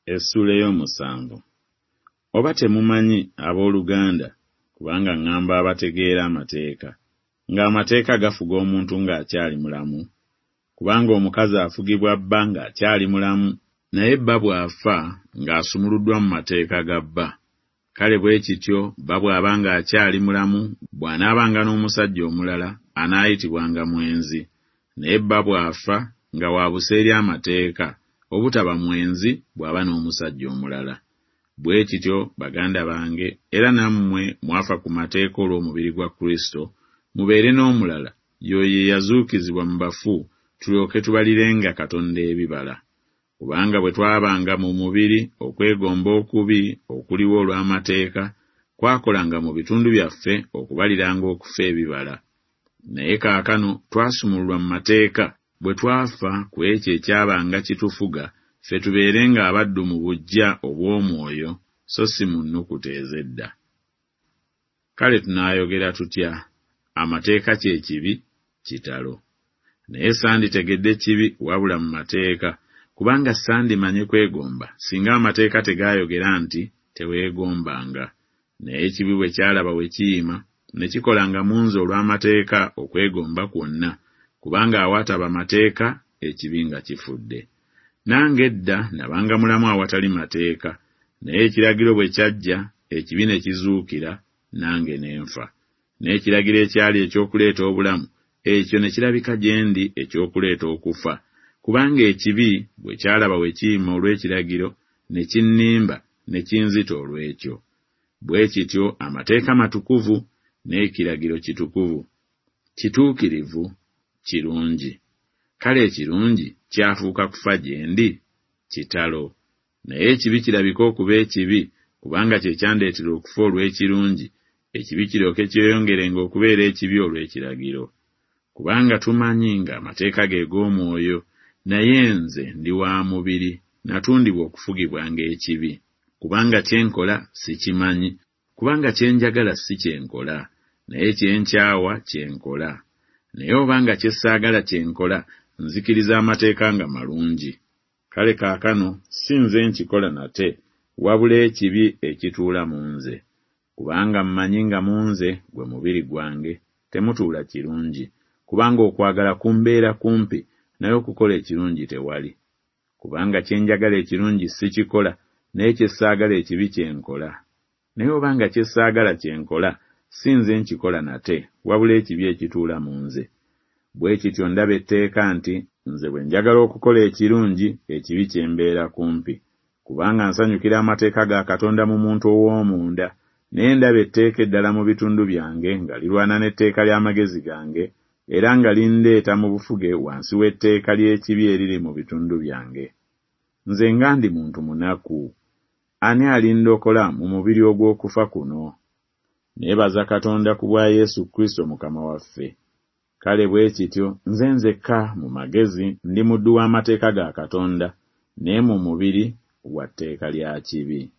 Essula ey'omusanvu. Oba temumanyi abooluganda, kubanga ŋŋamba abategeera amateeka, ng'amateeka gafuga omuntu ng'akyali mulamu? Kubanga omukazi afugibwa bba ng'akyali mulamu, naye bba bw'afa ng'asumuluddwa mu mateeka ga bba. Kale bwe kityo bba bw'aba ng'akyali mulamu, bw'anaabanga n'omusajja omulala anaayitibwanga mwenzi. Naye bba bw'afa nga wa buseeri amateeka, obutaba mwenzi bw'aba n'omusajja omulala. Bwe kityo baganda bange, era nammwe mwafa ku mateeka olw'omubiri gwa Kristo, mubeere n'omulala, y'oyo eyazuukizibwa mu bafu, tulyoke tubalirenga Katonda ebibala. Kubanga bwe twabanga mu mubiri, okwegomba okubi okuliwo olw'amateeka kwakolanga mu bitundu byaffe okubaliranga okufa ebibala. Naye kaakano twasumululwa mu mateeka, bwe twafa ku ekyo ekyabanga kitufuga, ffe tubeerenga abaddu mu buggya obw'omwoyo, so si mu nnukuta ez'edda. Kale tunaayogera tutya? Amateeka kye kibi, kitalo. Naye sanditegedde kibi wabula mu mateeka, kubanga sandimanye kwegomba singa amateeka tegaayogera nti teweegombanga. Naye ekibi bwe kyalaba we kiyima, ne kikolanga mu nze olw'amateeka okwegomba kwonna, kubanga awataba mateeka ekibi nga kifudde. Nange edda nabanga mulamu awatali mateeka, naye ekiragiro bwe kyajja, ekibi ne kizuukira, nange ne nfa. Naye ekiragiro ekyali ekyokuleeta obulamu, ekyo ne kirabika gye ndi ekyokuleeta okufa, kubanga ekibi bwe kyalaba we kiyima olw'ekiragiro, ne kinnimba ne kinzita olw'ekyo. Bwe kityo amateeka matukuvu, n'ekiragiro kitukuvu, kituukirivu, kirungi. Kale ekirungi kyafuuka kufa gye ndi? Kitalo. Naye ekibi kirabika okuba ekibi, kubanga kye kyandeetera okufa olw'ekirungi, ekibi kiryoke kyeyongerenga okubeera ekibi olw'ekiragiro. Kubanga tumanyi ng'amateeka ge g'omwoyo, naye nze ndi wa mubiri, natundibwa okufugibwanga ekibi. Kubanga kye nkola sikimanyi, kubanga kye njagala si kye nkola, naye kye nkyawa kye nkola. Naye obanga kye ssaagala kye nkola, nzikiriza amateeka nga malungi. Kale kaakano si nze nkikola nate, wabula ekibi ekituula mu nze. Kubanga mmanyi nga mu nze, gwe mubiri gwange, temutuula kirungi, kubanga okwagala kumbeera kumpi, naye okukola ekirungi tewali. Kubanga kye njagala ekirungi sikikola, naye kye ssaagala ekibi kye nkola. Naye obanga kye ssaagala kye nkola, si nze nkikola nate, wabula ekibi ekituula mu nze. Bwe kityo ndaba etteeka nti nze bwe njagala okukola ekirungi, ekibi kyembeera kumpi. Kubanga nsanyukira amateeka ga Katonda mu muntu ow'omunda, naye ndaba etteeka eddala mu bitundu byange nga lirwana n'etteeka ly'amagezi gange, era nga lindeeta mu bufuge wansi w'etteeka ly'ekibi eriri mu bitundu byange. Nze nga ndi muntu munaku, ani alindokola mu mubiri ogw'okufa kuno? Neebaza Katonda ku bwa Yesu Kristo Mukama waffe. Kale bwe kityo nze nzekka mu magezi ndi muddu w'amateeka ga Katonda, naye mu mubiri wa tteeka lya kibi.